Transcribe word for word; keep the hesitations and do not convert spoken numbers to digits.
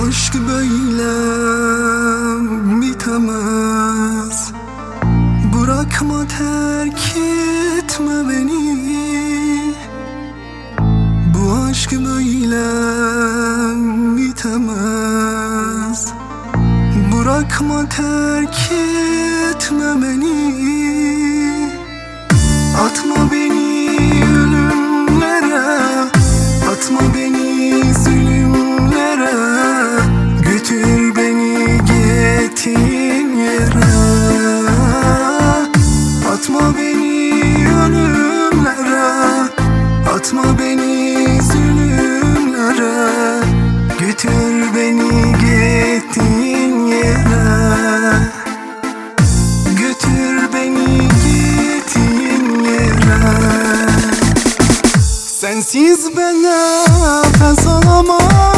aşk böyle bitemez. Bırakma, terk etme beni. Bu aşk böyle bitemez. Bırakma, terk etme beni. Atma beni ölümlere, atma beni zulümlere. Götür beni gittiğin yere. Atma beni ölümlere, atma beni zulümlere. Götür beni gittiğin yere. Götür beni gittiğin yere. Sensiz ben nefes alamam.